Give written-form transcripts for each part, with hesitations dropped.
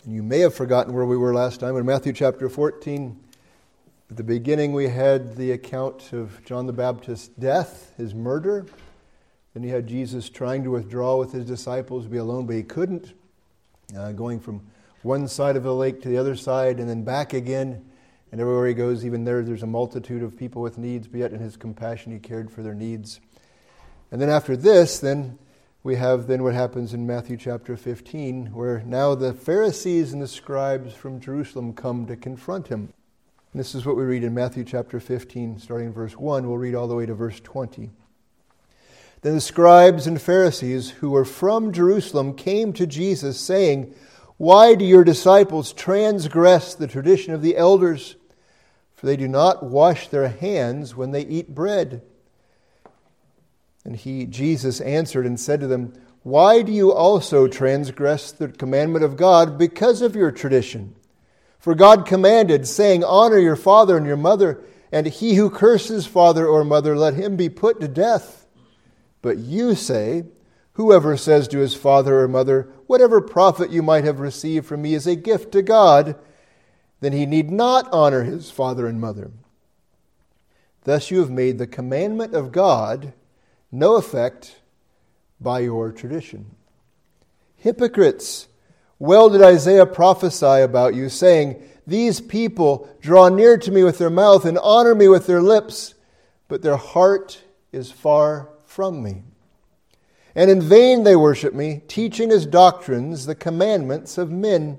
And you may have forgotten where we were last time. In Matthew chapter 14, at the beginning we had the account of John the Baptist's death, his murder. Then you had Jesus trying to withdraw with his disciples, be alone, but he couldn't. Going from one side of the lake to the other side and then back again. And everywhere he goes, even there's a multitude of people with needs, but yet in his compassion he cared for their needs. And then after this, then we have then what happens in Matthew chapter 15, where now the Pharisees and the scribes from Jerusalem come to confront him. And this is what we read in Matthew chapter 15, starting in verse 1. We'll read all the way to verse 20. Then the scribes and Pharisees who were from Jerusalem came to Jesus, saying, "Why do your disciples transgress the tradition of the elders? For they do not wash their hands when they eat bread." And Jesus answered and said to them, "Why do you also transgress the commandment of God because of your tradition? For God commanded, saying, 'Honor your father and your mother, and he who curses father or mother, let him be put to death.' But you say, 'Whoever says to his father or mother, whatever profit you might have received from me is a gift to God, then he need not honor his father and mother.' Thus you have made the commandment of God no effect by your tradition. Hypocrites, well did Isaiah prophesy about you, saying, 'These people draw near to me with their mouth and honor me with their lips, but their heart is far from me. And in vain they worship me, teaching as doctrines the commandments of men.'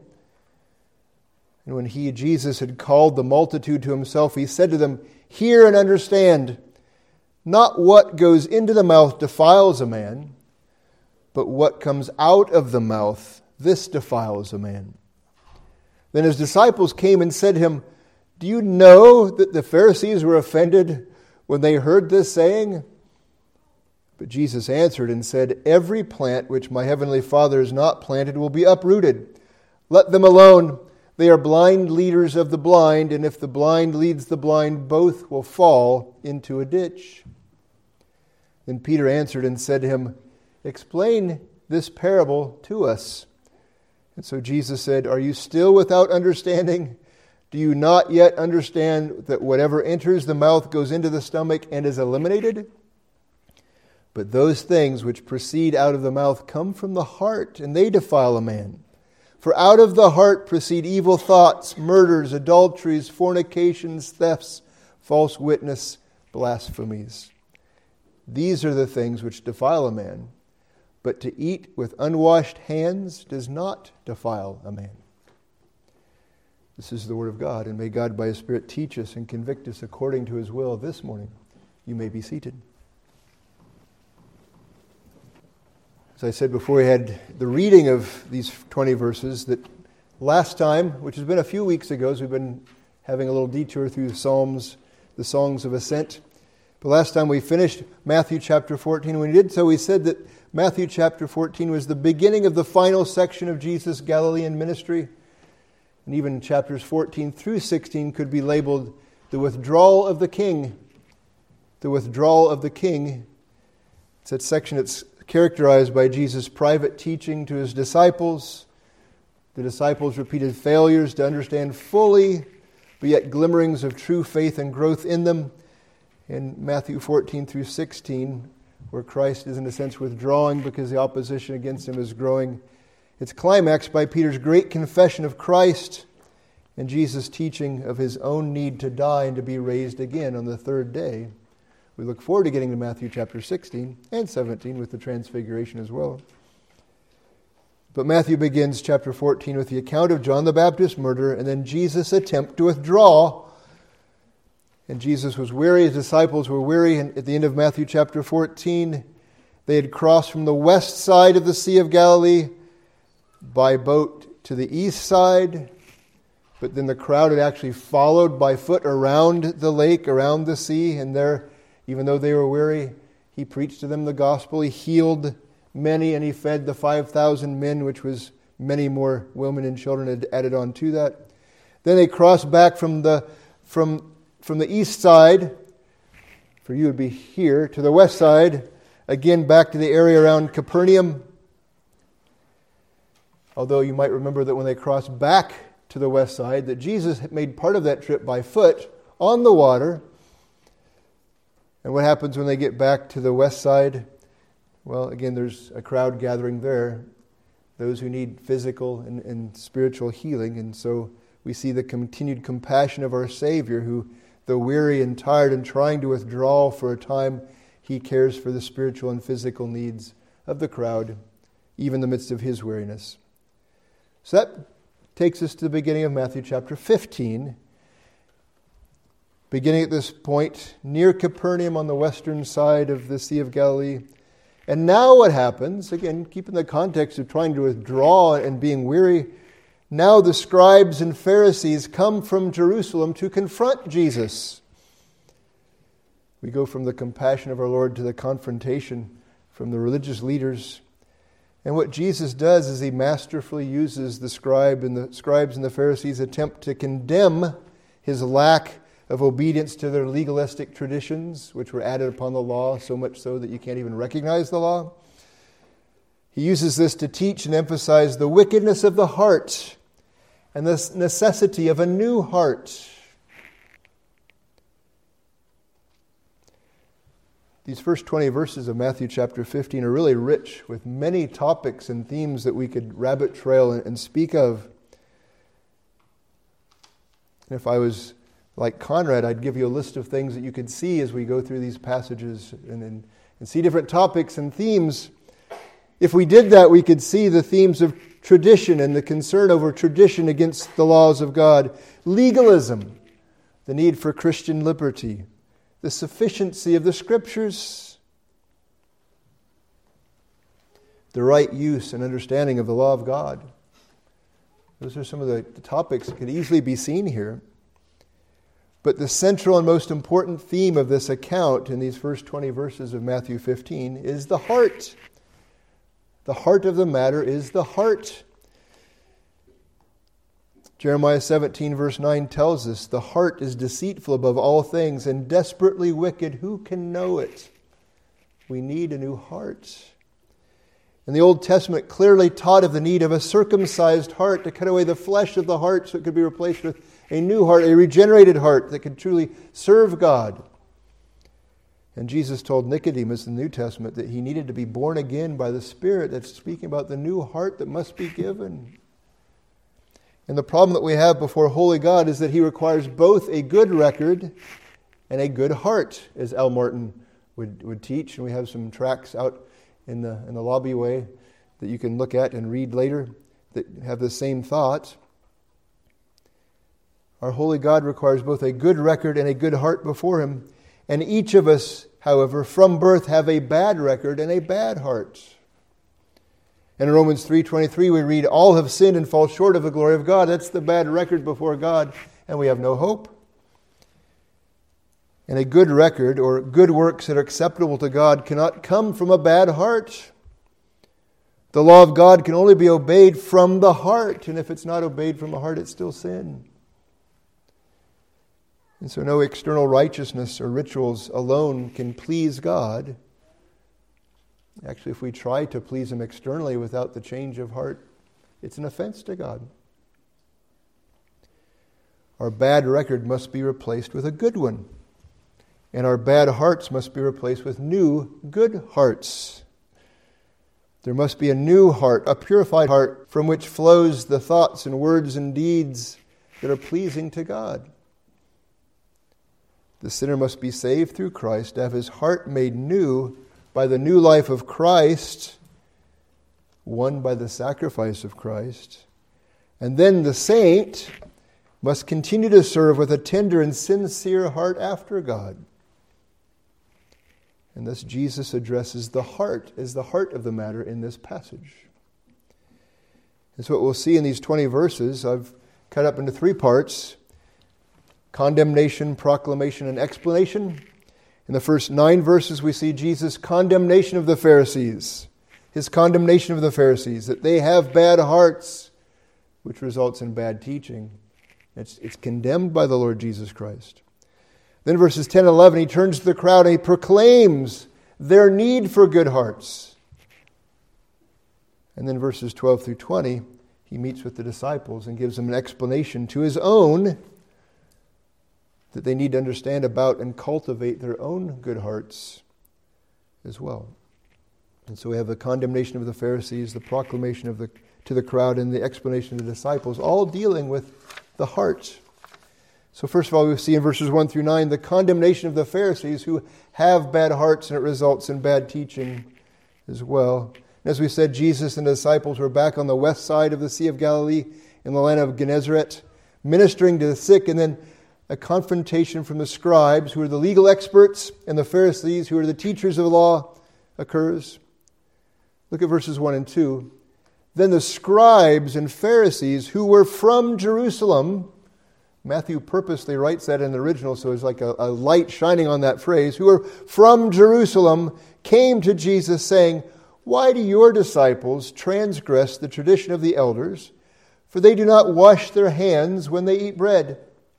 And when Jesus had called the multitude to himself, he said to them, 'Hear and understand. Not what goes into the mouth defiles a man, but what comes out of the mouth, this defiles a man.' Then his disciples came and said to him, 'Do you know that the Pharisees were offended when they heard this saying?' But Jesus answered and said, 'Every plant which my heavenly Father has not planted will be uprooted. Let them alone. They are blind leaders of the blind, and if the blind leads the blind, both will fall into a ditch.' Then Peter answered and said to him, 'Explain this parable to us.' And so Jesus said, 'Are you still without understanding? Do you not yet understand that whatever enters the mouth goes into the stomach and is eliminated? But those things which proceed out of the mouth come from the heart, and they defile a man. For out of the heart proceed evil thoughts, murders, adulteries, fornications, thefts, false witness, blasphemies. These are the things which defile a man, but to eat with unwashed hands does not defile a man." This is the word of God, and may God by His Spirit teach us and convict us according to His will this morning. You may be seated. As I said before, we had the reading of these 20 verses that last time, which has been a few weeks ago, as we've been having a little detour through the Psalms, the Songs of Ascent. But last time we finished Matthew chapter 14. When we did so, we said that Matthew chapter 14 was the beginning of the final section of Jesus' Galilean ministry. And even chapters 14 through 16 could be labeled the withdrawal of the king. The withdrawal of the king. It's that section that's characterized by Jesus' private teaching to his disciples. The disciples' repeated failures to understand fully, but yet glimmerings of true faith and growth in them. In Matthew 14 through 16, where Christ is in a sense withdrawing because the opposition against him is growing. It's climaxed by Peter's great confession of Christ and Jesus' teaching of his own need to die and to be raised again on the third day. We look forward to getting to Matthew chapter 16 and 17 with the transfiguration as well. But Matthew begins chapter 14 with the account of John the Baptist's murder and then Jesus' attempt to withdraw. And Jesus was weary, his disciples were weary, and at the end of Matthew chapter 14, they had crossed from the west side of the Sea of Galilee by boat to the east side, but then the crowd had actually followed by foot around the lake, around the sea, and there, even though they were weary, he preached to them the gospel, he healed many, and he fed the 5,000 men, which was many more women and children had added on to that. Then they crossed back from the east side, for you would be here, to the west side, again back to the area around Capernaum. Although you might remember that when they crossed back to the west side, that Jesus made part of that trip by foot on the water. And what happens when they get back to the west side? Well, again, there's a crowd gathering there, those who need physical and spiritual healing. And so we see the continued compassion of our Savior, who, though weary and tired and trying to withdraw for a time, He cares for the spiritual and physical needs of the crowd, even in the midst of His weariness. So that takes us to the beginning of Matthew chapter 15. Beginning at this point, near Capernaum on the western side of the Sea of Galilee. And now what happens, again, keeping the context of trying to withdraw and being weary, now the scribes and Pharisees come from Jerusalem to confront Jesus. We go from the compassion of our Lord to the confrontation from the religious leaders. And what Jesus does is He masterfully uses the scribes and the Pharisees' attempt to condemn His lack of obedience to their legalistic traditions, which were added upon the law, so much so that you can't even recognize the law. He uses this to teach and emphasize the wickedness of the heart and the necessity of a new heart. These first 20 verses of Matthew chapter 15 are really rich with many topics and themes that we could rabbit trail and speak of. And if I was like Conrad, I'd give you a list of things that you could see as we go through these passages and see different topics and themes. If we did that, we could see the themes of tradition and the concern over tradition against the laws of God, legalism, the need for Christian liberty, the sufficiency of the Scriptures, the right use and understanding of the law of God. Those are some of the topics that could easily be seen here. But the central and most important theme of this account in these first 20 verses of Matthew 15 is the heart. The heart of the matter is the heart. Jeremiah 17 verse 9 tells us, the heart is deceitful above all things and desperately wicked. Who can know it? We need a new heart. And the Old Testament clearly taught of the need of a circumcised heart to cut away the flesh of the heart so it could be replaced with a new heart, a regenerated heart that could truly serve God. And Jesus told Nicodemus in the New Testament that he needed to be born again by the Spirit. That's speaking about the new heart that must be given. And the problem that we have before holy God is that He requires both a good record and a good heart, as Al Martin would teach. And we have some tracts out in the lobbyway that you can look at and read later that have the same thought. Our holy God requires both a good record and a good heart before Him. And each of us, however, from birth have a bad record and a bad heart. And in Romans 3:23 we read, all have sinned and fall short of the glory of God. That's the bad record before God, and we have no hope. And a good record, or good works that are acceptable to God, cannot come from a bad heart. The law of God can only be obeyed from the heart, and if it's not obeyed from the heart, it's still sin. And so no external righteousness or rituals alone can please God. Actually, if we try to please Him externally without the change of heart, it's an offense to God. Our bad record must be replaced with a good one. And our bad hearts must be replaced with new, good hearts. There must be a new heart, a purified heart, from which flows the thoughts and words and deeds that are pleasing to God. The sinner must be saved through Christ, to have his heart made new by the new life of Christ, won by the sacrifice of Christ. And then the saint must continue to serve with a tender and sincere heart after God. And thus Jesus addresses the heart as the heart of the matter in this passage. And so what we'll see in these 20 verses, I've cut up into 3 parts: condemnation, proclamation, and explanation. In the first 9 verses, we see Jesus' condemnation of the Pharisees. His condemnation of the Pharisees, that they have bad hearts, which results in bad teaching. It's condemned by the Lord Jesus Christ. Then verses 10 and 11, He turns to the crowd and He proclaims their need for good hearts. And then verses 12 through 20, he meets with the disciples and gives them an explanation to his own that they need to understand about and cultivate their own good hearts as well. And so we have the condemnation of the Pharisees, the proclamation to the crowd, and the explanation of the disciples, all dealing with the heart. So first of all, we see in verses 1 through 9 the condemnation of the Pharisees who have bad hearts, and it results in bad teaching as well. And as we said, Jesus and the disciples were back on the west side of the Sea of Galilee in the land of Gennesaret, ministering to the sick, and then a confrontation from the scribes, who are the legal experts, and the Pharisees, who are the teachers of the law, occurs. Look at verses 1 and 2. Then the scribes and Pharisees who were from Jerusalem, Matthew purposely writes that in the original, so it's like a light shining on that phrase, who were from Jerusalem, came to Jesus saying, "Why do your disciples transgress the tradition of the elders? For they do not wash their hands when they eat bread."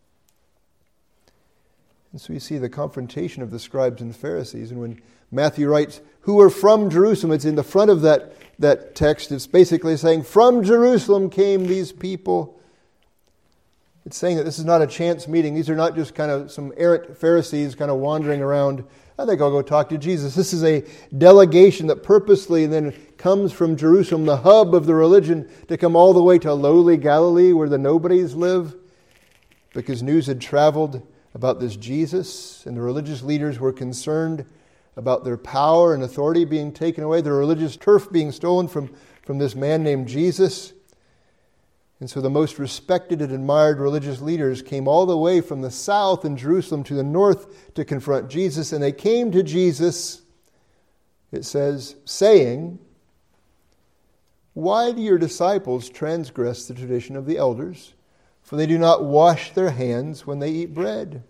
And so you see the confrontation of the scribes and Pharisees. And when Matthew writes, who are from Jerusalem, it's in the front of that text. It's basically saying, from Jerusalem came these people. It's saying that this is not a chance meeting. These are not just kind of some errant Pharisees kind of wandering around. I think I'll go talk to Jesus. This is a delegation that purposely then comes from Jerusalem, the hub of the religion, to come all the way to lowly Galilee where the nobodies live, because news had traveled about this Jesus, and the religious leaders were concerned about their power and authority being taken away, their religious turf being stolen from this man named Jesus. And so the most respected and admired religious leaders came all the way from the south in Jerusalem to the north to confront Jesus. And they came to Jesus, it says, saying, "Why do your disciples transgress the tradition of the elders? For they do not wash their hands when they eat bread."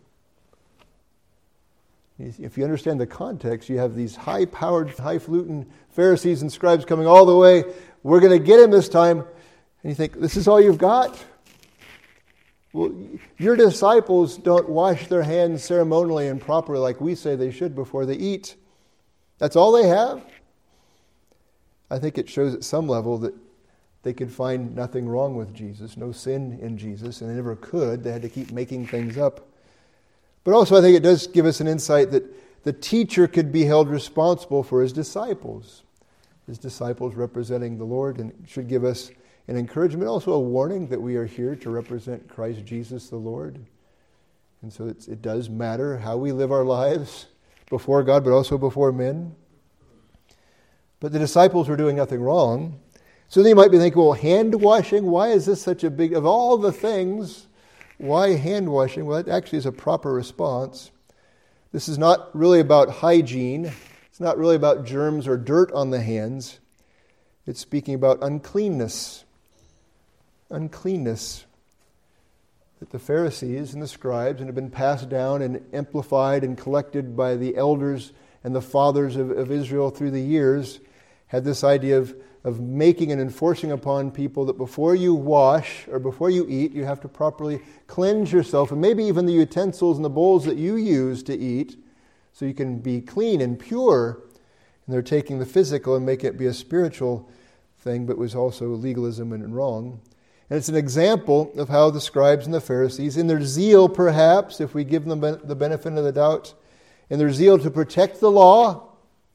If you understand the context, you have these high-powered, highfalutin Pharisees and scribes coming all the way. We're going to get him this time. And you think, this is all you've got? Well, your disciples don't wash their hands ceremonially and properly like we say they should before they eat. That's all they have? I think it shows at some level that they could find nothing wrong with Jesus, no sin in Jesus, and they never could. They had to keep making things up. But also I think it does give us an insight that the teacher could be held responsible for his disciples representing the Lord, and should give us an encouragement, also a warning that we are here to represent Christ Jesus the Lord. And so it does matter how we live our lives before God, but also before men. But the disciples were doing nothing wrong. So they might be thinking, well, hand washing, why is this such a big, of all the things, why hand washing? Well, it actually is a proper response. This is not really about hygiene. It's not really about germs or dirt on the hands. It's speaking about uncleanness. Uncleanness. That the Pharisees and the scribes, and have been passed down and amplified and collected by the elders and the fathers of Israel through the years, had this idea of making and enforcing upon people that before you wash or before you eat, you have to properly cleanse yourself, and maybe even the utensils and the bowls that you use to eat, so you can be clean and pure. And they're taking the physical and making it be a spiritual thing, but was also legalism and wrong. And it's an example of how the scribes and the Pharisees, in their zeal perhaps, if we give them the benefit of the doubt, in their zeal to protect the law,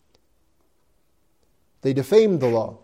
they defamed the law.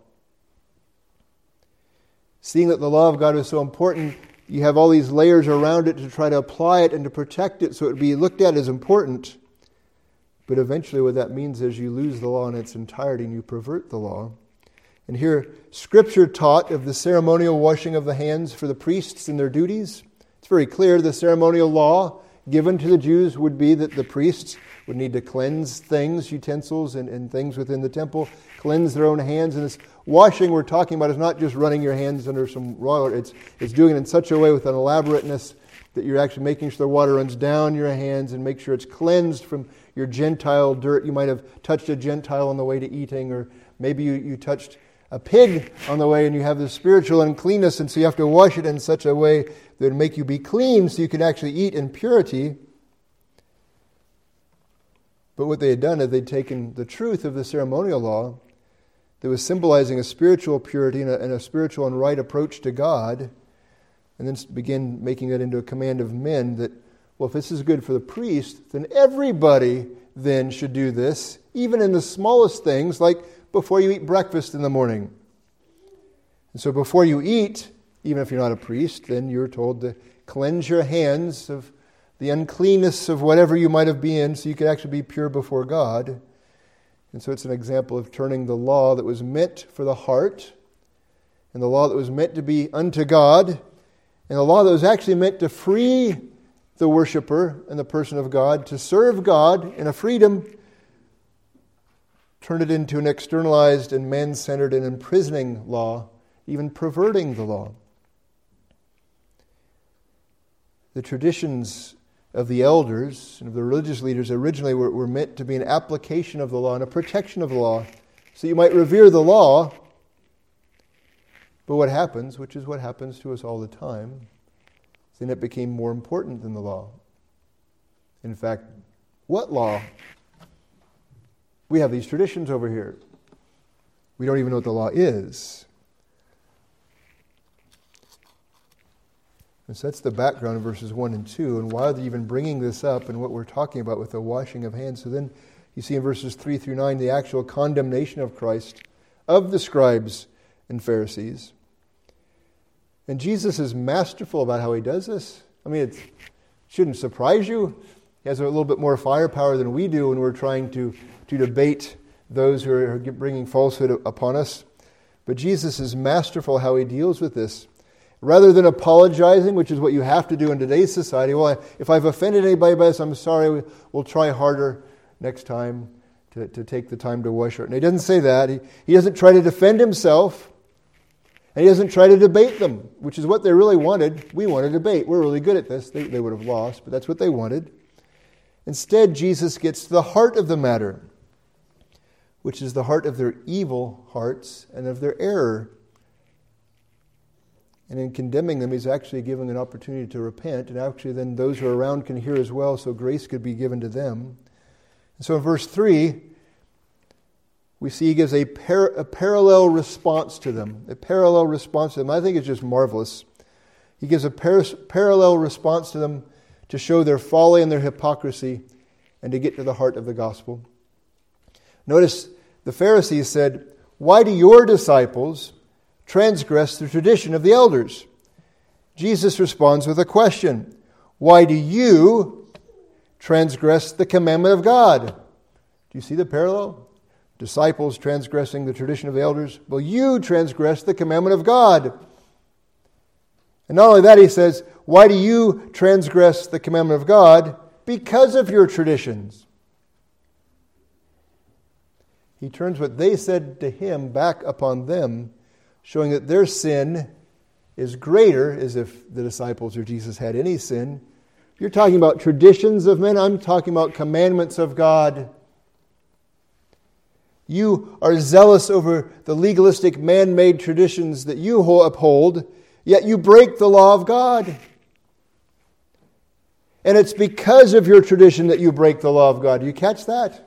Seeing that the law of God was so important, you have all these layers around it to try to apply it and to protect it so it would be looked at as important. But eventually what that means is you lose the law in its entirety and you pervert the law. And here, Scripture taught of the ceremonial washing of the hands for the priests in their duties. It's very clear the ceremonial law given to the Jews would be that the priests would need to cleanse things, utensils and things within the temple, cleanse their own hands. And this washing we're talking about is not just running your hands under some raw water. It's doing it in such a way with an elaborateness that you're actually making sure the water runs down your hands and make sure it's cleansed from your Gentile dirt. You might have touched a Gentile on the way to eating, or maybe you touched a pig on the way and you have this spiritual uncleanness, and so you have to wash it in such a way that it would make you be clean so you can actually eat in purity. But what they had done is they'd taken the truth of the ceremonial law, that was symbolizing a spiritual purity and a spiritual and right approach to God, and then begin making that into a command of men that, well, if this is good for the priest, then everybody then should do this, even in the smallest things, like before you eat breakfast in the morning. And so before you eat, even if you're not a priest, then you're told to cleanse your hands of the uncleanness of whatever you might have been so you could actually be pure before God. And so it's an example of turning the law that was meant for the heart and the law that was meant to be unto God and the law that was actually meant to free the worshiper and the person of God to serve God in a freedom, turn it into an externalized and man-centered and imprisoning law, even perverting the law. The traditions of the elders and of the religious leaders originally were meant to be an application of the law and a protection of the law, so you might revere the law. But what happens, which is what happens to us all the time, then it became more important than the law. In fact, what law? We have these traditions over here. We don't even know what the law is. And so that's the background of verses 1 and 2, and why they're even bringing this up and what we're talking about with the washing of hands. So then you see in verses 3 through 9 the actual condemnation of Christ, of the scribes and Pharisees. And Jesus is masterful about how he does this. I mean, it shouldn't surprise you. He has a little bit more firepower than we do when we're trying to debate those who are bringing falsehood upon us. But Jesus is masterful how he deals with this. Rather than apologizing, which is what you have to do in today's society, well, if I've offended anybody by this, I'm sorry, we'll try harder next time to take the time to wash it. And he doesn't say that. He doesn't try to defend himself. And he doesn't try to debate them, which is what they really wanted. We want to debate. We're really good at this. They would have lost, but that's what they wanted. Instead, Jesus gets to the heart of the matter, which is the heart of their evil hearts and of their error. And in condemning them, he's actually giving an opportunity to repent. And actually then those who are around can hear as well, so grace could be given to them. And so in verse 3, we see he gives a parallel response to them. A parallel response to them. I think it's just marvelous. He gives a parallel response to them to show their folly and their hypocrisy and to get to the heart of the gospel. Notice the Pharisees said, "Why do your disciples transgress the tradition of the elders?" Jesus responds with a question. "Why do you transgress the commandment of God?" Do you see the parallel? Disciples transgressing the tradition of the elders. Well, you transgress the commandment of God. And not only that, he says, why do you transgress the commandment of God? Because of your traditions. He turns what they said to him back upon them, showing that their sin is greater, as if the disciples or Jesus had any sin. You're talking about traditions of men. I'm talking about commandments of God. You are zealous over the legalistic man-made traditions that you uphold, yet you break the law of God. And it's because of your tradition that you break the law of God. Do you catch that?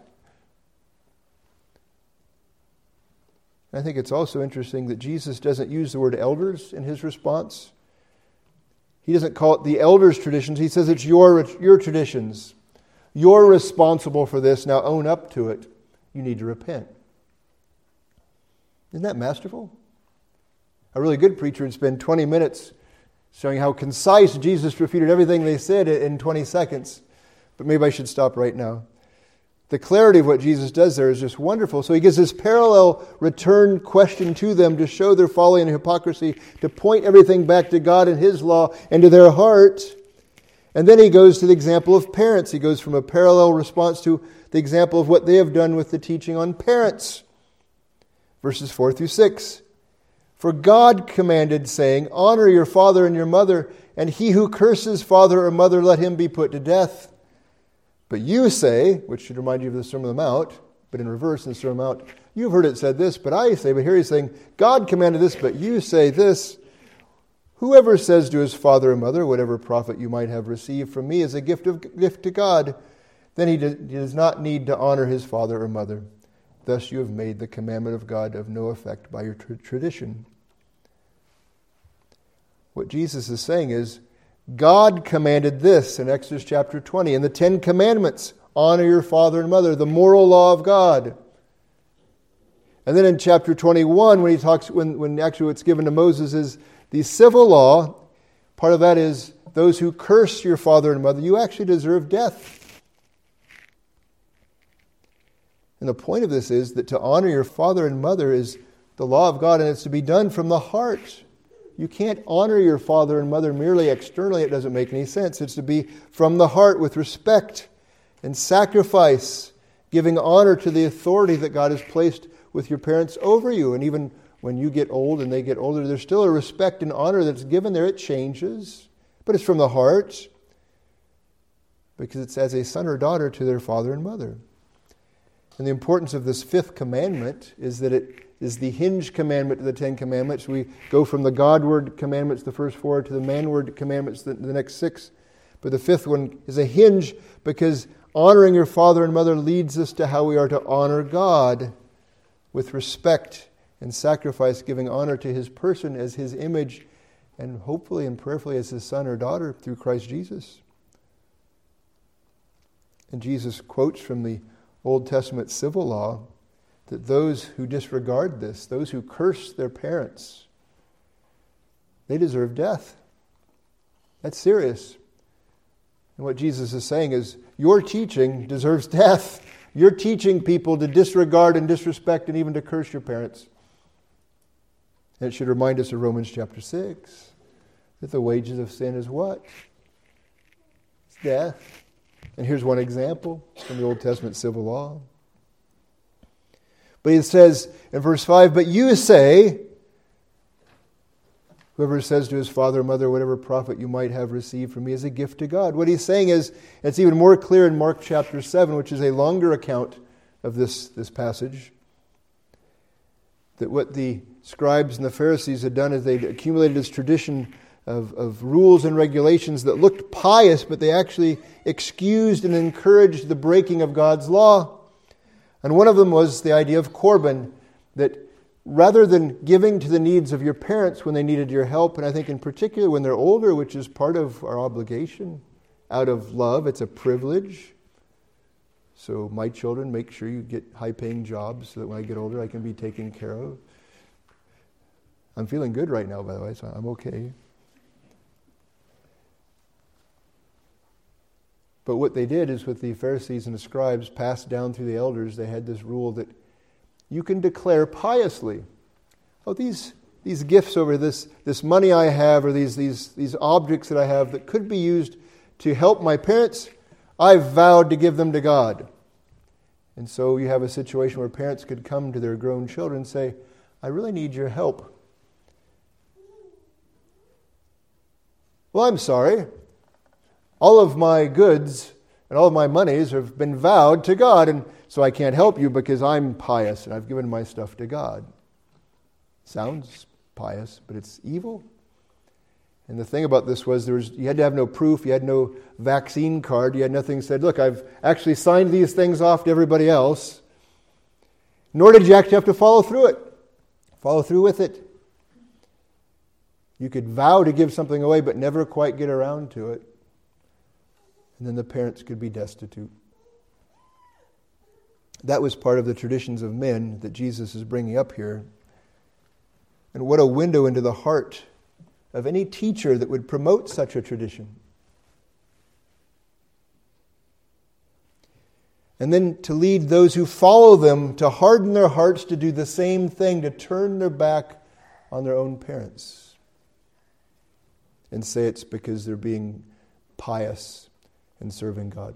I think it's also interesting that Jesus doesn't use the word elders in his response. He doesn't call it the elders' traditions. He says it's your traditions. You're responsible for this. Now own up to it. You need to repent. Isn't that masterful? A really good preacher would spend 20 minutes showing how concise Jesus refuted everything they said in 20 seconds. But maybe I should stop right now. The clarity of what Jesus does there is just wonderful. So he gives this parallel return question to them to show their folly and hypocrisy, to point everything back to God and his law and to their heart. And then he goes to the example of parents. He goes from a parallel response to the example of what they have done with the teaching on parents. Verses 4 through 6. For God commanded, saying, honor your father and your mother, and he who curses father or mother, let him be put to death. But you say, which should remind you of the Sermon on the Mount, but in reverse in the Sermon on the Mount, you've heard it said this, but I say, but here he's saying, God commanded this, but you say this. Whoever says to his father or mother, whatever profit you might have received from me is a gift to God, then he does not need to honor his father or mother. Thus you have made the commandment of God of no effect by your tradition. What Jesus is saying is, God commanded this in Exodus chapter 20. In the 10 Commandments, honor your father and mother, the moral law of God. And then in chapter 21, when he talks, when actually what's given to Moses is the civil law, part of that is those who curse your father and mother, you actually deserve death. And the point of this is that to honor your father and mother is the law of God, and it's to be done from the heart. You can't honor your father and mother merely externally. It doesn't make any sense. It's to be from the heart with respect and sacrifice, giving honor to the authority that God has placed with your parents over you. And even when you get old and they get older, there's still a respect and honor that's given there. It changes, but it's from the heart because it's as a son or daughter to their father and mother. And the importance of this 5th commandment is that it is the hinge commandment to the 10 Commandments. We go from the Godward commandments, the first 4, to the manward commandments, the next 6. But the 5th one is a hinge because honoring your father and mother leads us to how we are to honor God with respect and sacrifice, giving honor to His person as His image and hopefully and prayerfully as His son or daughter through Christ Jesus. And Jesus quotes from the Old Testament civil law that those who disregard this, those who curse their parents, they deserve death. That's serious. And what Jesus is saying is, your teaching deserves death. You're teaching people to disregard and disrespect and even to curse your parents. And it should remind us of Romans chapter 6, that the wages of sin is what? It's death. And here's one example from the Old Testament civil law. But he says in verse 5, but you say, whoever says to his father or mother, whatever profit you might have received from me is a gift to God. What he's saying is, it's even more clear in Mark chapter 7, which is a longer account of this passage, that what the scribes and the Pharisees had done is they'd accumulated this tradition of rules and regulations that looked pious, but they actually excused and encouraged the breaking of God's law. And one of them was the idea of Corban, that rather than giving to the needs of your parents when they needed your help, and I think in particular when they're older, which is part of our obligation, out of love, it's a privilege. So my children, make sure you get high-paying jobs so that when I get older I can be taken care of. I'm feeling good right now, by the way, so I'm okay. But what they did is with the Pharisees and the scribes passed down through the elders, they had this rule that you can declare piously, oh, these gifts over this money I have or these objects that I have that could be used to help my parents, I've vowed to give them to God. And so you have a situation where parents could come to their grown children and say, I really need your help. Well, I'm sorry. All of my goods and all of my monies have been vowed to God, and so I can't help you because I'm pious and I've given my stuff to God. Sounds pious, but it's evil. And the thing about this was you had to have no proof, you had no vaccine card, you had nothing that said, look, I've actually signed these things off to everybody else. Nor did you actually have to follow through with it. You could vow to give something away but never quite get around to it. And then the parents could be destitute. That was part of the traditions of men that Jesus is bringing up here. And what a window into the heart of any teacher that would promote such a tradition. And then to lead those who follow them to harden their hearts to do the same thing, to turn their back on their own parents and say it's because they're being pious and serving God.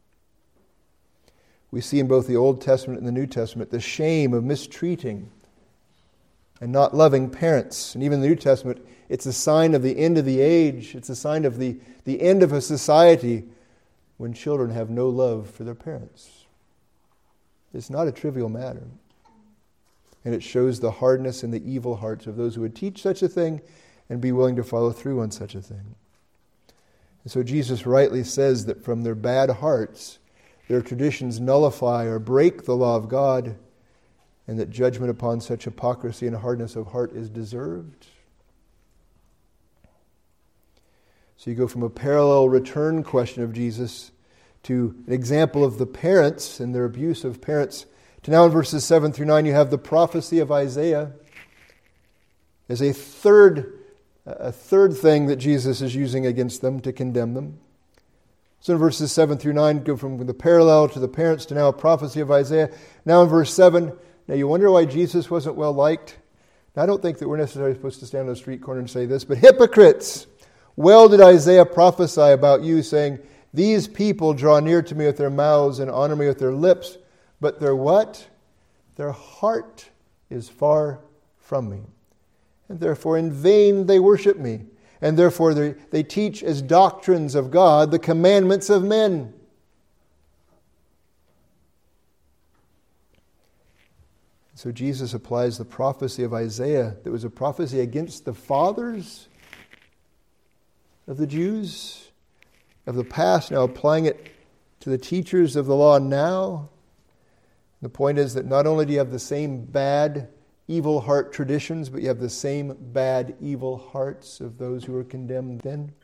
We see in both the Old Testament and the New Testament the shame of mistreating and not loving parents. And even in the New Testament, it's a sign of the end of the age. It's a sign of the end of a society when children have no love for their parents. It's not a trivial matter. And it shows the hardness and the evil hearts of those who would teach such a thing and be willing to follow through on such a thing. And so Jesus rightly says that from their bad hearts, their traditions nullify or break the law of God, and that judgment upon such hypocrisy and hardness of heart is deserved. So you go from a parallel return question of Jesus to an example of the parents and their abuse of parents, to now in verses 7 through 9 you have the prophecy of Isaiah as a third thing that Jesus is using against them to condemn them. So in verses 7 through 9, go from the parallel to the parents to now a prophecy of Isaiah. Now in verse 7, now you wonder why Jesus wasn't well liked. Now I don't think that we're necessarily supposed to stand on a street corner and say this, but hypocrites! Well did Isaiah prophesy about you, saying, these people draw near to me with their mouths and honor me with their lips, but their what? Their heart is far from me. And therefore in vain they worship me. And therefore they teach as doctrines of God the commandments of men. So Jesus applies the prophecy of Isaiah that was a prophecy against the fathers of the Jews of the past, now applying it to the teachers of the law now. The point is that not only do you have the same bad, evil heart traditions, but you have the same bad, evil hearts of those who were condemned then.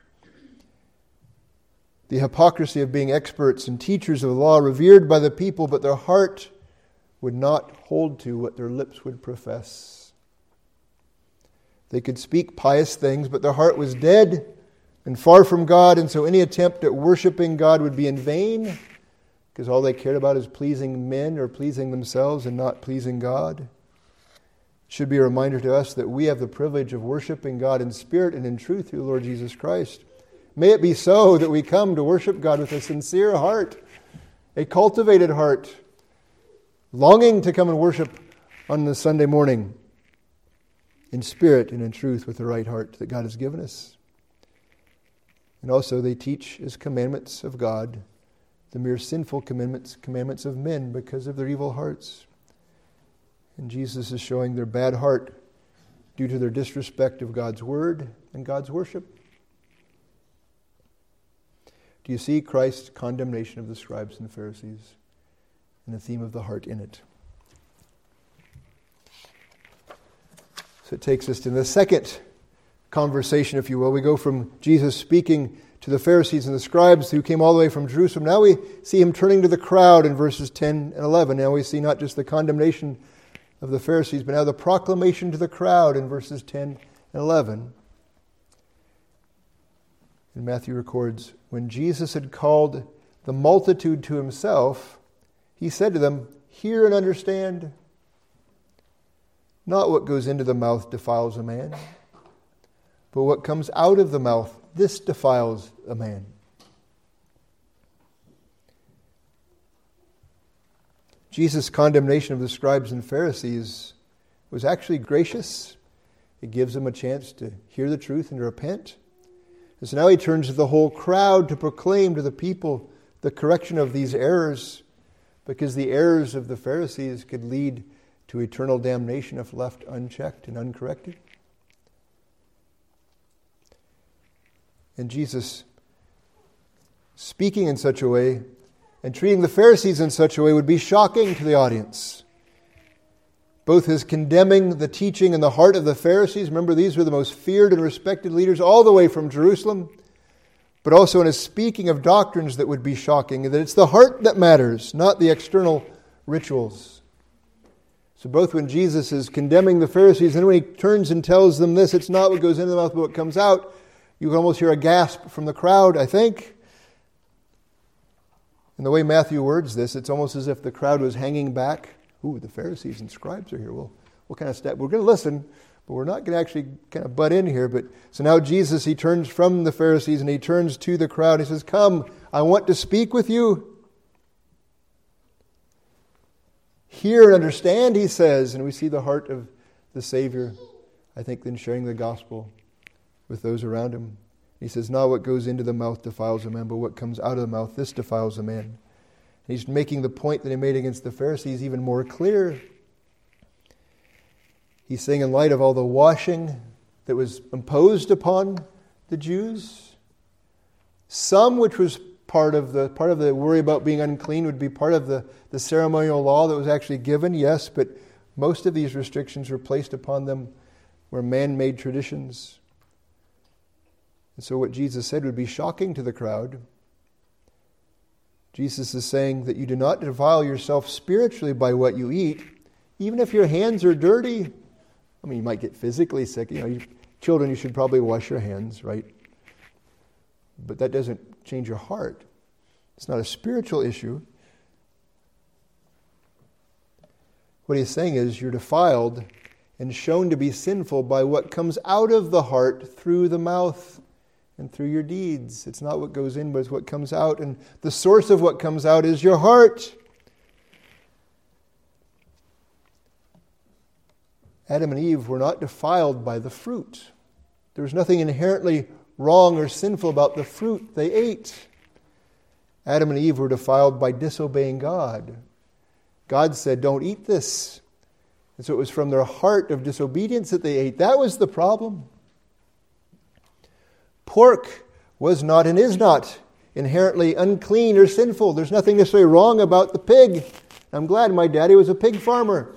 The hypocrisy of being experts and teachers of the law, revered by the people, but their heart would not hold to what their lips would profess. They could speak pious things, but their heart was dead and far from God, and so any attempt at worshiping God would be in vain, because all they cared about is pleasing men or pleasing themselves and not pleasing God. It should be a reminder to us that we have the privilege of worshiping God in spirit and in truth through the Lord Jesus Christ. May it be so that we come to worship God with a sincere heart, a cultivated heart, longing to come and worship on the Sunday morning in spirit and in truth with the right heart that God has given us. And also they teach as commandments of God the mere sinful commandments of men because of their evil hearts. And Jesus is showing their bad heart due to their disrespect of God's word and God's worship. Do you see Christ's condemnation of the scribes and the Pharisees and the theme of the heart in it? So it takes us to the second conversation, if you will. We go from Jesus speaking to the Pharisees and the scribes who came all the way from Jerusalem. Now we see him turning to the crowd in verses 10 and 11. Now we see not just the condemnation of the Pharisees, but now the proclamation to the crowd in verses 10 and 11. And Matthew records, when Jesus had called the multitude to himself, he said to them, hear and understand. Not what goes into the mouth defiles a man, but what comes out of the mouth, this defiles a man. Jesus' condemnation of the scribes and Pharisees was actually gracious. It gives them a chance to hear the truth and to repent. And so now he turns to the whole crowd to proclaim to the people the correction of these errors, because the errors of the Pharisees could lead to eternal damnation if left unchecked and uncorrected. And Jesus, speaking in such a way and treating the Pharisees in such a way, would be shocking to the audience. Both his condemning the teaching and the heart of the Pharisees, remember these were the most feared and respected leaders all the way from Jerusalem, but also in his speaking of doctrines that would be shocking, that it's the heart that matters, not the external rituals. So both when Jesus is condemning the Pharisees and when he turns and tells them this, it's not what goes into the mouth but what comes out, you can almost hear a gasp from the crowd, I think. And the way Matthew words this, it's almost as if the crowd was hanging back. Ooh, the Pharisees and scribes are here. Well, what kind of step? We're going to listen, but we're not going to actually kind of butt in here. But so now Jesus, he turns from the Pharisees and he turns to the crowd. He says, come, I want to speak with you. Hear and understand, he says. And we see the heart of the Savior, I think, then sharing the gospel with those around him. He says, not what goes into the mouth defiles a man, but what comes out of the mouth, this defiles a man. And he's making the point that he made against the Pharisees even more clear. He's saying in light of all the washing that was imposed upon the Jews, some which was part of the worry about being unclean would be part of the ceremonial law that was actually given, yes, but Most of these restrictions were placed upon them were man-made traditions. And so what Jesus said would be shocking to the crowd. Jesus is saying that you do not defile yourself spiritually by what you eat, even if your hands are dirty. I mean, you might get physically sick. Children, you should probably wash your hands, right? But that doesn't change your heart. It's not a spiritual issue. What he's saying is you're defiled and shown to be sinful by what comes out of the heart through the mouth and through your deeds. It's not what goes in, but it's what comes out. And the source of what comes out is your heart. Adam and Eve were not defiled by the fruit. There was nothing inherently wrong or sinful about the fruit they ate. Adam and Eve were defiled by disobeying God. God said, don't eat this. And so it was from their heart of disobedience that they ate. That was the problem. Pork was not and is not inherently unclean or sinful. There's nothing necessarily wrong about the pig. I'm glad my daddy was a pig farmer.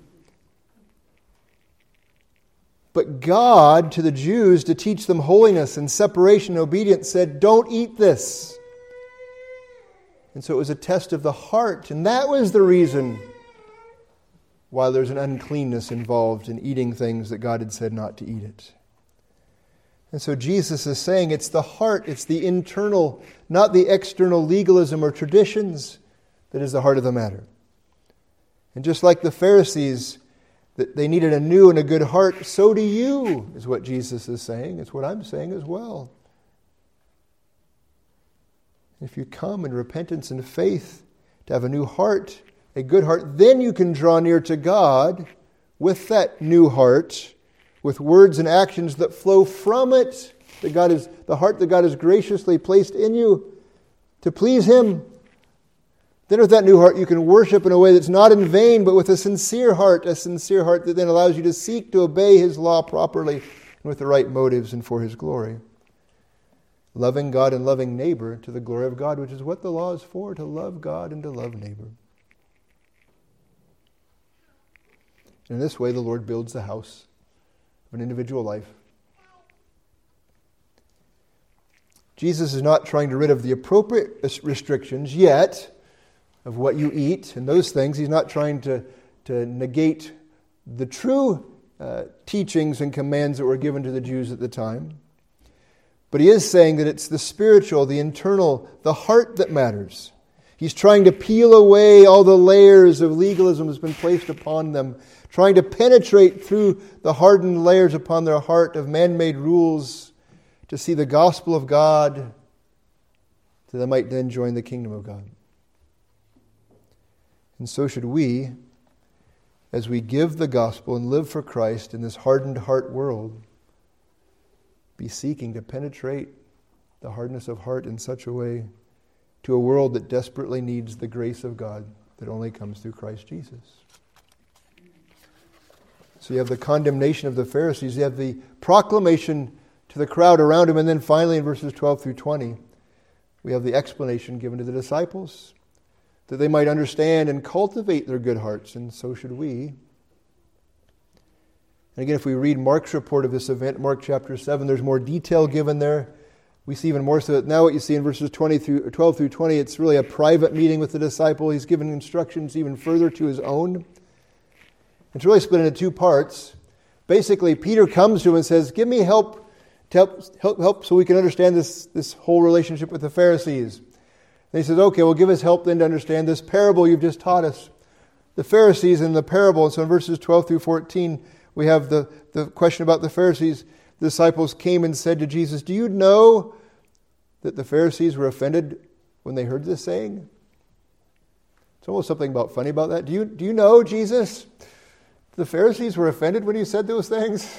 But God, to the Jews, to teach them holiness and separation and obedience, said, don't eat this. And so it was a test of the heart. And that was the reason why there's an uncleanness involved in eating things that God had said not to eat it. And so Jesus is saying it's the heart, it's the internal, not the external legalism or traditions that is the heart of the matter. And just like the Pharisees, that they needed a new and a good heart, so do you, is what Jesus is saying. It's what I'm saying as well. If you come in repentance and faith to have a new heart, a good heart, then you can draw near to God with that new heart, with words and actions that flow from it, the heart that God has graciously placed in you to please Him. Then with that new heart, you can worship in a way that's not in vain, but with a sincere heart that then allows you to seek to obey His law properly and with the right motives and for His glory. Loving God and loving neighbor to the glory of God, which is what the law is for, to love God and to love neighbor. In this way, the Lord builds the house of an individual life. Jesus is not trying to rid of the appropriate restrictions yet of what you eat and those things. He's not trying to negate the true teachings and commands that were given to the Jews at the time. But he is saying that it's the spiritual, the internal, the heart that matters. He's trying to peel away all the layers of legalism that's been placed upon them, trying to penetrate through the hardened layers upon their heart of man-made rules to see the gospel of God, so they might then join the kingdom of God. And so should we, as we give the gospel and live for Christ in this hardened heart world, be seeking to penetrate the hardness of heart in such a way to a world that desperately needs the grace of God that only comes through Christ Jesus. So you have the condemnation of the Pharisees, you have the proclamation to the crowd around him, and then finally in verses 12 through 20, we have the explanation given to the disciples that they might understand and cultivate their good hearts, and so should we. And again, if we read Mark's report of this event, Mark chapter 7, there's more detail given there. We see even more so that now what you see in verses 12 through 20, it's really a private meeting with the disciple. He's given instructions even further to his own. It's really split into two parts. Basically, Peter comes to him and says, give me help so we can understand this whole relationship with the Pharisees. And he says, okay, well, give us help then to understand this parable you've just taught us. The Pharisees and the parable. And so in verses 12 through 14, we have the question about the Pharisees. The disciples came and said to Jesus, do you know that the Pharisees were offended when they heard this saying? It's almost something funny about that. Do you know, Jesus, the Pharisees were offended when you said those things?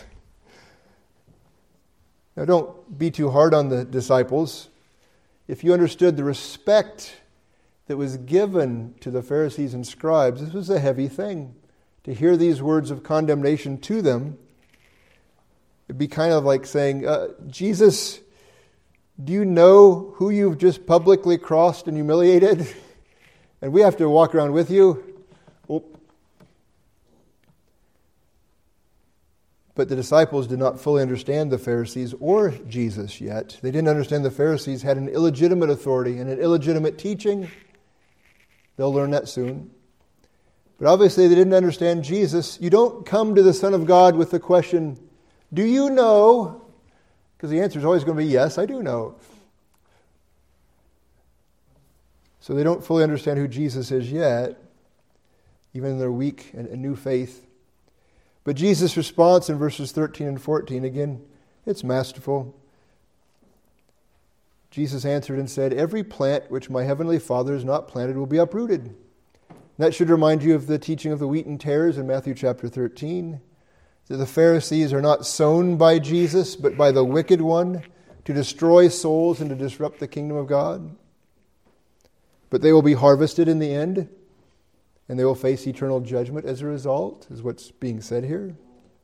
Now, don't be too hard on the disciples. If you understood the respect that was given to the Pharisees and scribes, this was a heavy thing. To hear these words of condemnation to them, it'd be kind of like saying, Jesus, do you know who you've just publicly crossed and humiliated? And we have to walk around with you? Well, But the disciples did not fully understand the Pharisees or Jesus yet. They didn't understand the Pharisees had an illegitimate authority and an illegitimate teaching. They'll learn that soon. But obviously they didn't understand Jesus. You don't come to the Son of God with the question, do you know? Because the answer is always going to be, yes, I do know. So they don't fully understand who Jesus is yet, even in their weak and new faith. But Jesus' response in verses 13 and 14, again, it's masterful. Jesus answered and said, every plant which my heavenly Father has not planted will be uprooted. That should remind you of the teaching of the wheat and tares in Matthew chapter 13. That the Pharisees are not sown by Jesus, but by the wicked one to destroy souls and to disrupt the kingdom of God. But they will be harvested in the end, and they will face eternal judgment as a result, is what's being said here.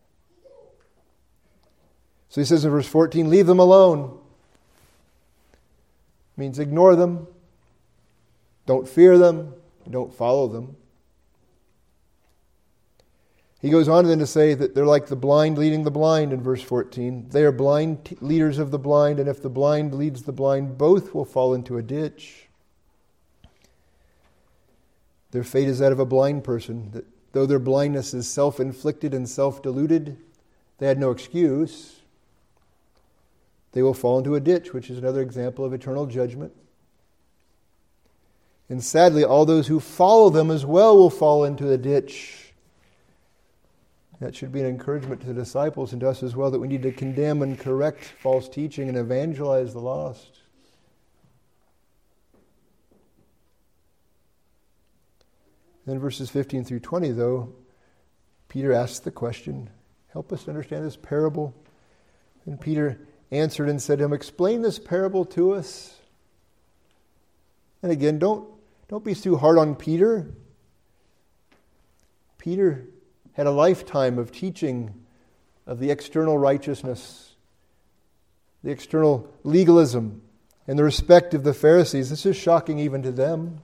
So he says in verse 14, leave them alone. It means ignore them. Don't fear them. Don't follow them. He goes on then to say that they're like the blind leading the blind in verse 14. They are blind leaders of the blind, and if the blind leads the blind, both will fall into a ditch. Their fate is that of a blind person, that though their blindness is self-inflicted and self-deluded, they had no excuse. They will fall into a ditch, which is another example of eternal judgment. And sadly, all those who follow them as well will fall into the ditch. That should be an encouragement to the disciples and to us as well, that we need to condemn and correct false teaching and evangelize the lost. Then verses 15 through 20, though, Peter asks the question, help us to understand this parable. And Peter answered and said to him, explain this parable to us. And again, don't be too hard on Peter. Peter had a lifetime of teaching of the external righteousness, the external legalism, and the respect of the Pharisees. This is shocking even to them.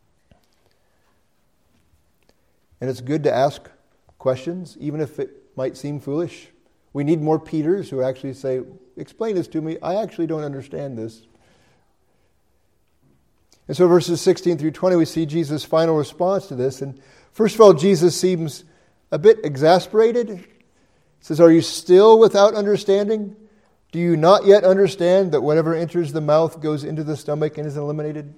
And it's good to ask questions, even if it might seem foolish. We need more Peters who actually say, explain this to me. I actually don't understand this. And so verses 16 through 20, we see Jesus' final response to this. And first of all, Jesus seems a bit exasperated. He says, are you still without understanding? Do you not yet understand that whatever enters the mouth goes into the stomach and is eliminated?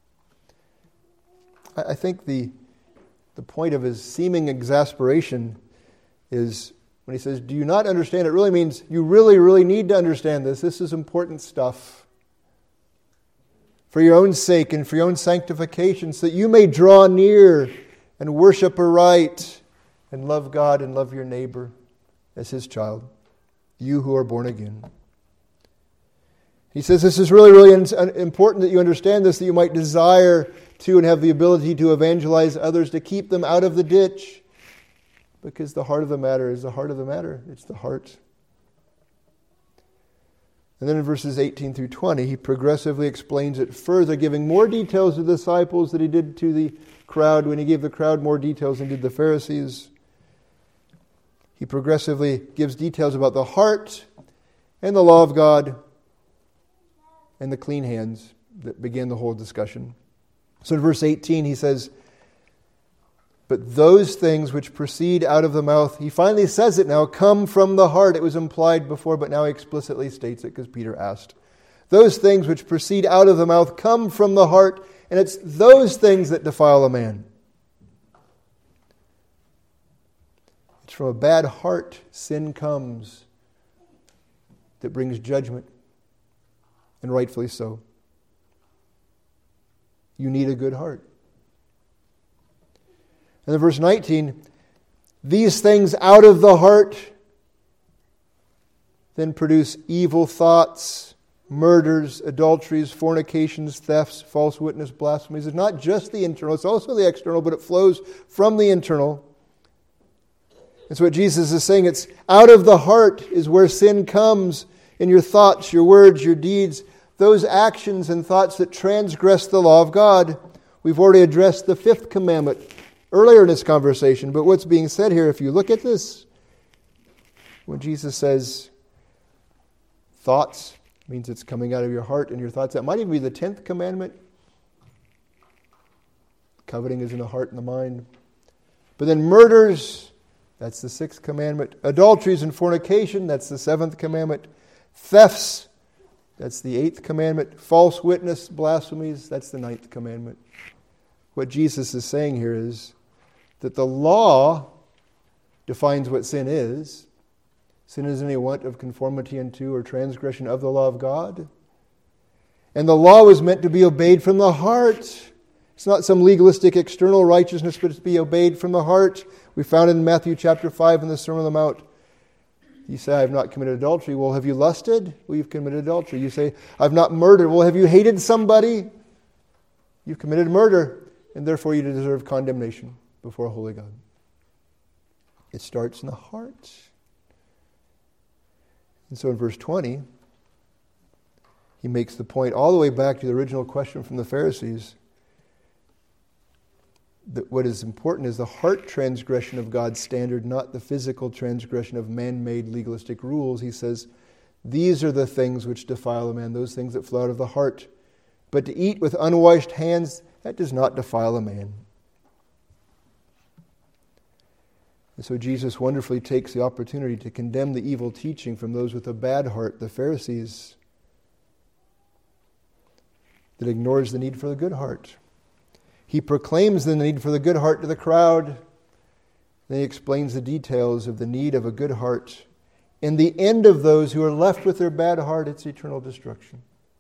I think the point of his seeming exasperation is when he says, do you not understand? It really means you really, really need to understand this. This is important stuff. For your own sake and for your own sanctification, so that you may draw near and worship aright and love God and love your neighbor as his child, you who are born again. He says this is really, really important that you understand this, that you might desire to and have the ability to evangelize others, to keep them out of the ditch, because the heart of the matter is the heart of the matter. It's the heart. And then in verses 18 through 20, he progressively explains it further, giving more details to the disciples than he did to the crowd when he gave the crowd more details than did the Pharisees. He progressively gives details about the heart and the law of God and the clean hands that began the whole discussion. So in verse 18 he says, but those things which proceed out of the mouth, he finally says it now, come from the heart. It was implied before, but now he explicitly states it because Peter asked. Those things which proceed out of the mouth come from the heart, and it's those things that defile a man. It's from a bad heart sin comes that brings judgment, and rightfully so. You need a good heart. And then verse 19, these things out of the heart then produce evil thoughts, murders, adulteries, fornications, thefts, false witness, blasphemies. It's not just the internal, it's also the external, but it flows from the internal. And so what Jesus is saying, it's out of the heart is where sin comes, in your thoughts, your words, your deeds, those actions and thoughts that transgress the law of God. We've already addressed the fifth commandment earlier in this conversation, but what's being said here, if you look at this, When Jesus says thoughts, means it's coming out of your heart and your thoughts. That might even be the 10th commandment. Coveting is in the heart and the mind. But then murders, that's the 6th commandment. Adulteries and fornication, that's the 7th commandment. Thefts, that's the 8th commandment. False witness, blasphemies, that's the 9th commandment. What Jesus is saying here is that the law defines what sin is. Sin is any want of conformity unto or transgression of the law of God. And the law was meant to be obeyed from the heart. It's not some legalistic external righteousness, but it's to be obeyed from the heart. We found it in Matthew chapter 5 in the Sermon on the Mount. You say, I have not committed adultery. Well, have you lusted? Well, you've committed adultery. You say, I've not murdered. Well, have you hated somebody? You've committed murder, and therefore you deserve condemnation before a holy God. It starts in the heart. And so in verse 20, he makes the point all the way back to the original question from the Pharisees, that what is important is the heart transgression of God's standard, not the physical transgression of man-made legalistic rules. He says, these are the things which defile a man, those things that flow out of the heart. But to eat with unwashed hands, that does not defile a man. And so Jesus wonderfully takes the opportunity to condemn the evil teaching from those with a bad heart, the Pharisees, that ignores the need for the good heart. He proclaims the need for the good heart to the crowd. Then he explains the details of the need of a good heart. In the end of those who are left with their bad heart, it's eternal destruction.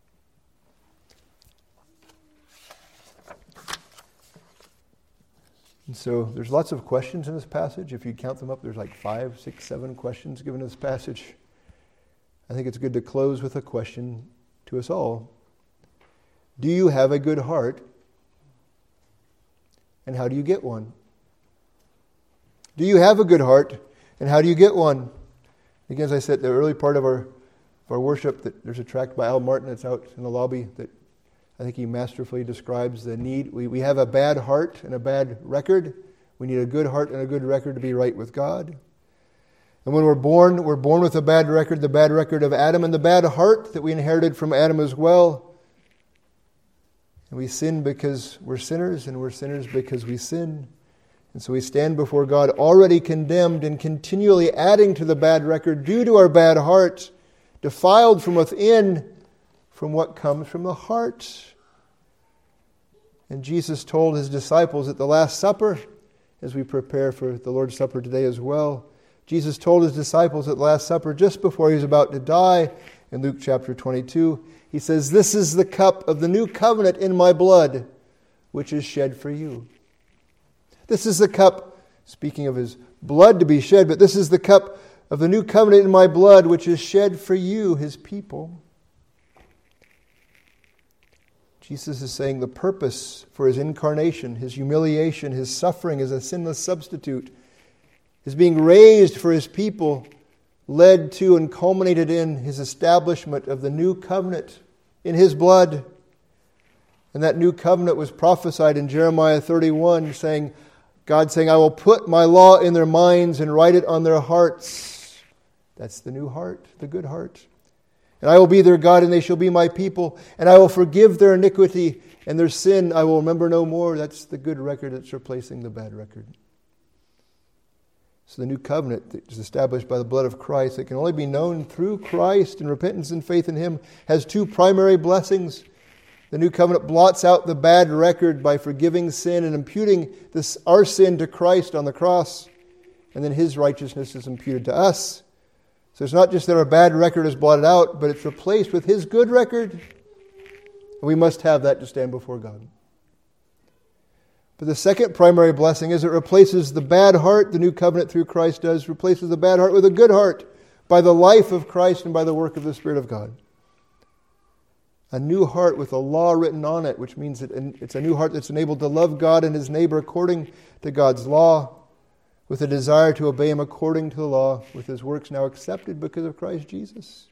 And so there's lots of questions in this passage. If you count them up, there's like 5, 6, 7 questions given in this passage. I think it's good to close with a question to us all. Do you have a good heart? And how do you get one? Do you have a good heart? And how do you get one? Again, as I said, the early part of our worship, that there's a tract by Al Martin that's out in the lobby that I think he masterfully describes the need. We have a bad heart and a bad record. We need a good heart and a good record to be right with God. And when we're born with a bad record, the bad record of Adam, and the bad heart that we inherited from Adam as well. And we sin because we're sinners, and we're sinners because we sin. And so we stand before God already condemned and continually adding to the bad record due to our bad heart, defiled from within from what comes from the heart. And Jesus told his disciples at the Last Supper, as we prepare for the Lord's Supper today as well, Jesus told his disciples at the Last Supper, just before he was about to die, in Luke chapter 22, he says, "This is the cup of the new covenant in my blood, which is shed for you." This is the cup, speaking of his blood to be shed, but this is the cup of the new covenant in my blood, which is shed for you, his people. Jesus is saying the purpose for his incarnation, his humiliation, his suffering as a sinless substitute, his being raised for his people, led to and culminated in his establishment of the new covenant in his blood. And that new covenant was prophesied in Jeremiah 31, God saying, "I will put my law in their minds and write it on their hearts." That's the new heart, the good heart. "And I will be their God, and they shall be my people. And I will forgive their iniquity, and their sin I will remember no more." That's the good record that's replacing the bad record. So the new covenant that is established by the blood of Christ, that can only be known through Christ and repentance and faith in him, has two primary blessings. The new covenant blots out the bad record by forgiving sin and imputing our sin to Christ on the cross. And then his righteousness is imputed to us. So it's not just that our bad record is blotted out, but it's replaced with his good record. And we must have that to stand before God. But the second primary blessing is it replaces the bad heart, the new covenant through Christ does, replaces the bad heart with a good heart by the life of Christ and by the work of the Spirit of God. A new heart with a law written on it, which means that it's a new heart that's enabled to love God and his neighbor according to God's law, with a desire to obey him according to the law, with his works now accepted because of Christ Jesus.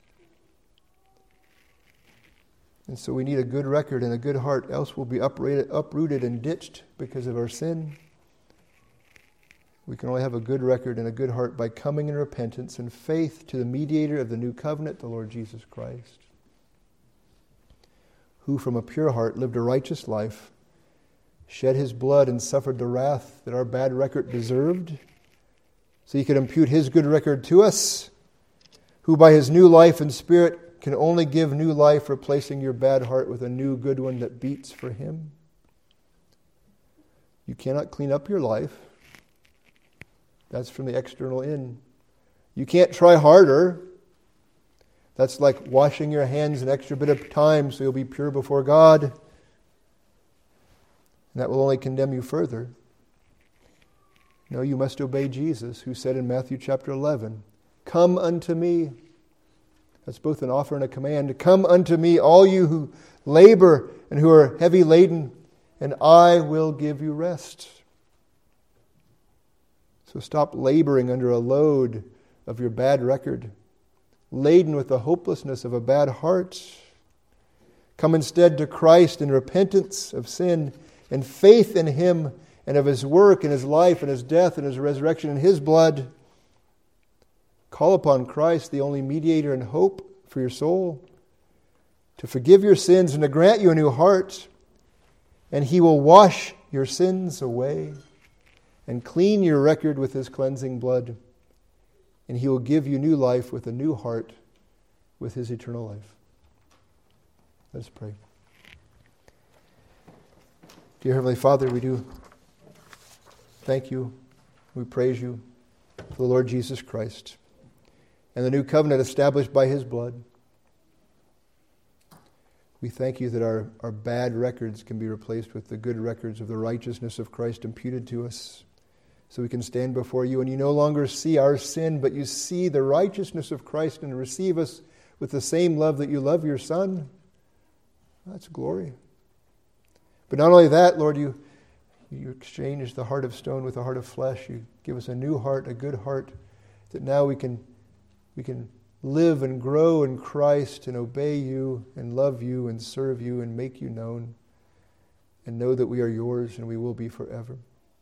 And so we need a good record and a good heart, else we'll be uprooted and ditched because of our sin. We can only have a good record and a good heart by coming in repentance and faith to the mediator of the new covenant, the Lord Jesus Christ, who from a pure heart lived a righteous life, shed his blood and suffered the wrath that our bad record deserved, so he could impute his good record to us, who by his new life and spirit can only give new life, replacing your bad heart with a new good one that beats for him. You cannot clean up your life. That's from the external in. You can't try harder. That's like washing your hands an extra bit of time so you'll be pure before God. And that will only condemn you further. No, you must obey Jesus, who said in Matthew chapter 11, "Come unto me." That's both an offer and a command. "Come unto me, all you who labor and who are heavy laden, and I will give you rest." So stop laboring under a load of your bad record, laden with the hopelessness of a bad heart. Come instead to Christ in repentance of sin and faith in him and of his work and his life and his death and his resurrection and his blood. Call upon Christ, the only mediator and hope for your soul, to forgive your sins and to grant you a new heart, and he will wash your sins away and clean your record with his cleansing blood, and he will give you new life with a new heart with his eternal life. Let's pray. Dear Heavenly Father, we do thank you, we praise you for the Lord Jesus Christ and the new covenant established by his blood. We thank you that our bad records can be replaced with the good records of the righteousness of Christ imputed to us, so we can stand before you and you no longer see our sin, but you see the righteousness of Christ and receive us with the same love that you love your Son. That's glory. But not only that, Lord, you exchange the heart of stone with a heart of flesh. You give us a new heart, a good heart, that now we can live and grow in Christ and obey you and love you and serve you and make you known and know that we are yours and we will be forever.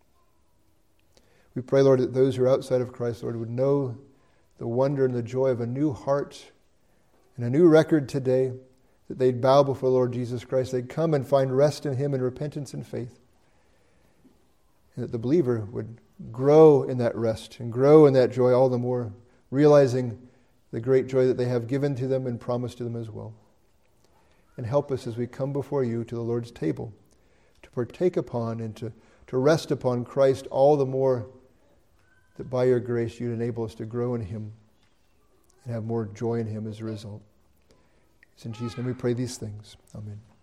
We pray, Lord, that those who are outside of Christ, Lord, would know the wonder and the joy of a new heart and a new record today, that they'd bow before the Lord Jesus Christ. They'd come and find rest in him in repentance and faith. And that the believer would grow in that rest and grow in that joy all the more, realizing the great joy that they have given to them and promised to them as well. And help us as we come before you to the Lord's table to partake upon and to rest upon Christ all the more, that by your grace you'd enable us to grow in him and have more joy in him as a result. It's in Jesus' name we pray these things. Amen.